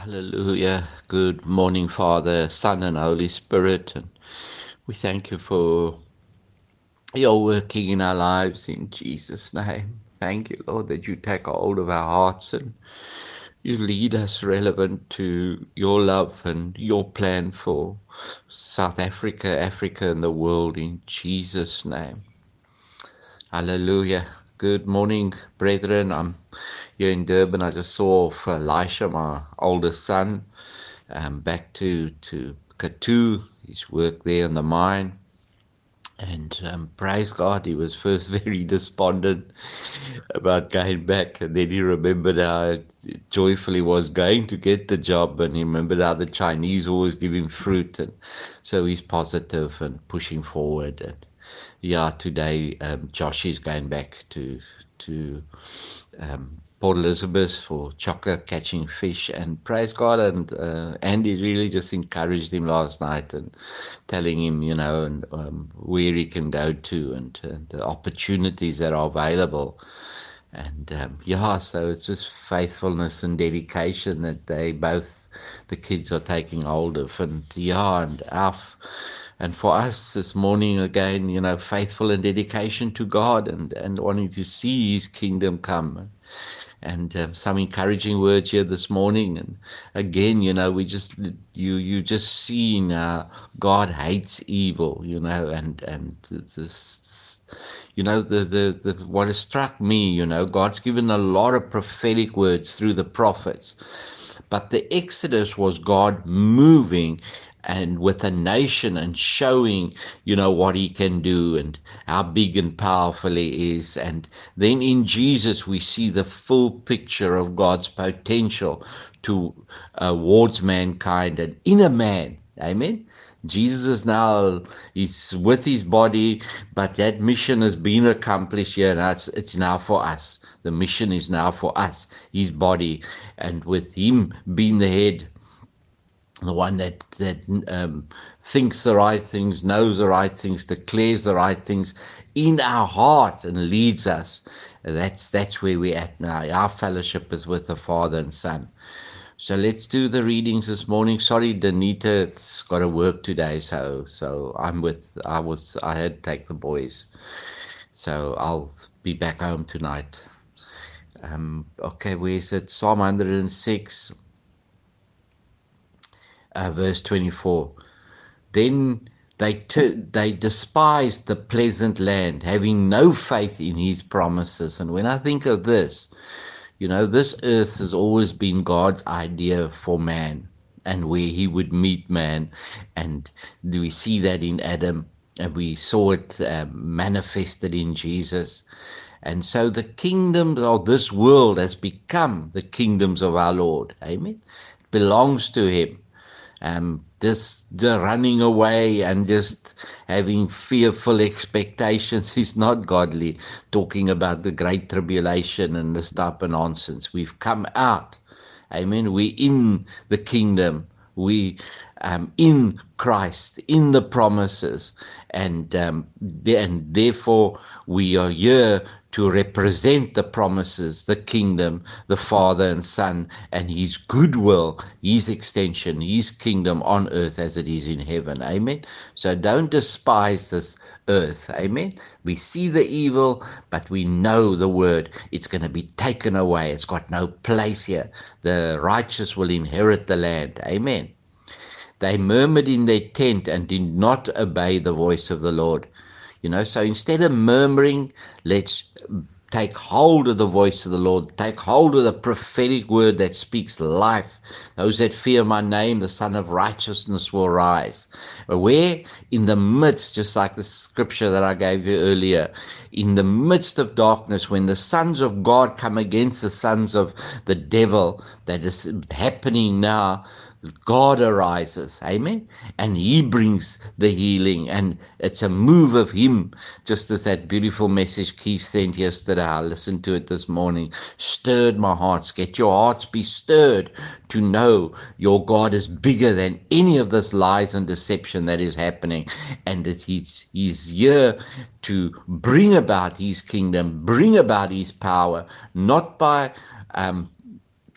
Hallelujah. Good morning, Father, Son, and Holy Spirit. And we thank you for your working in our lives in Jesus' name. Thank you, Lord, that you take hold of our hearts and you lead us relevant to your love and your plan for South Africa, Africa, and the world in Jesus' name. Hallelujah. Good morning, brethren. I'm here in Durban. I just saw Elisha, my oldest son, back to Katu. He's worked there in the mine. And praise God, he was first very despondent about going back. And then he remembered how joyfully was going to get the job. And he remembered how the Chinese always give him fruit. And so he's positive and pushing forward. And yeah, today Josh is going back to Port Elizabeth for chocolate catching fish, and praise God. And Andy really just encouraged him last night and telling him, and where he can go to and the opportunities that are available. And so it's just faithfulness and dedication that the kids are taking hold of. And for us this morning again, faithful and dedication to God and wanting to see His kingdom come. And some encouraging words here this morning. And again, we you just seen God hates evil, and this, the what has struck me, God's given a lot of prophetic words through the prophets, but the Exodus was God moving and with a nation and showing, what he can do and how big and powerful he is. And then in Jesus, we see the full picture of God's potential towards mankind and inner man. Amen. Jesus is now, he's with his body, but that mission has been accomplished here. Now it's now for us. The mission is now for us, his body. And with him being the head, the one that thinks the right things, knows the right things, declares the right things in our heart and leads us. That's where we're at now. Our fellowship is with the Father and Son. So let's do the readings this morning. Sorry, Danita's got to work today, so I had to take the boys. So I'll be back home tonight. Okay, where is it? Psalm 106. Verse 24. Then they despised the pleasant land, having no faith in his promises. And when I think of this, this earth has always been God's idea for man and where he would meet man. And we see that in Adam, and we saw it manifested in Jesus. And so the kingdoms of this world has become the kingdoms of our Lord. Amen. It belongs to him. The running away and just having fearful expectations is not godly. Talking about the great tribulation and this type of nonsense. We've come out. Amen. We're in the kingdom. We in Christ, in the promises, and therefore we are here to represent the promises, the kingdom, the Father and Son, and his goodwill, his extension, his kingdom on earth as it is in heaven. Amen. So don't despise this earth. Amen. We see the evil, but we know the word. It's going to be taken away. It's got no place here. The righteous will inherit the land. Amen. They murmured in their tent and did not obey the voice of the Lord. So instead of murmuring, let's take hold of the voice of the Lord. Take hold of the prophetic word that speaks life. Those that fear my name, the Son of Righteousness will rise. Where? In the midst, just like the scripture that I gave you earlier, in the midst of darkness, when the sons of God come against the sons of the devil, that is happening now, God arises, amen, and he brings the healing, and it's a move of him, just as that beautiful message Keith sent yesterday. I listened to it this morning, stirred my hearts. Get your hearts be stirred to know your God is bigger than any of this lies and deception that is happening, and that he's here to bring about his kingdom, bring about his power, not by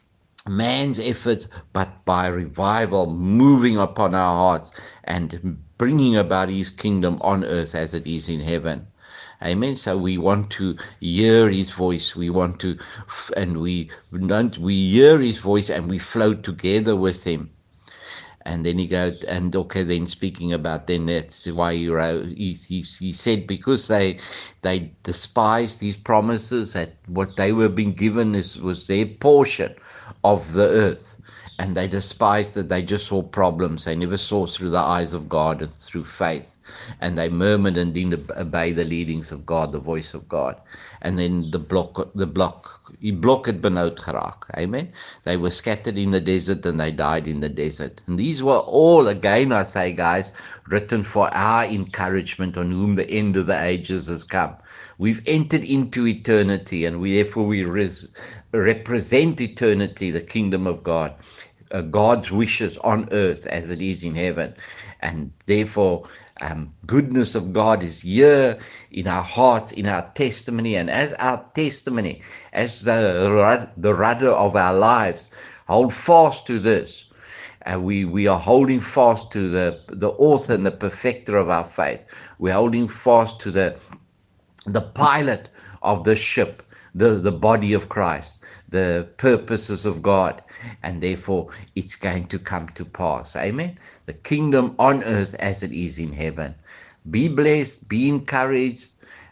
man's efforts, but by revival moving upon our hearts and bringing about his kingdom on earth as it is in heaven. Amen. So we want to hear his voice. We want to, and we don't, we hear his voice and we flow together with him. And then he goes, and okay, then speaking about, then that's why he said, because they despised these promises, that what they were being given was their portion of the earth, and they despised it. They just saw problems. They never saw through the eyes of God and through faith, and they murmured and didn't obey the leadings of God, the voice of God. And then the block het benoud geraak. Amen. They were scattered in the desert and they died in the desert. And these were all, again I say, guys, written for our encouragement, on whom the end of the ages has come. We've entered into eternity, and therefore we represent eternity, the kingdom of God, God's wishes on earth as it is in heaven. And therefore goodness of God is here in our hearts, in our testimony, and as our testimony, as the rudder of our lives, hold fast to this. We are holding fast to the author and the perfecter of our faith. We're holding fast to the pilot of the ship, the body of Christ, the purposes of God, and therefore it's going to come to pass. Amen. The kingdom on earth as it is in heaven. Be blessed, be encouraged.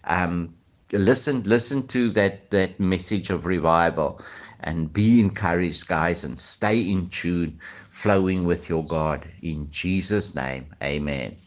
Listen to that message of revival, and be encouraged, guys, and stay in tune, flowing with your God. In Jesus' name, amen.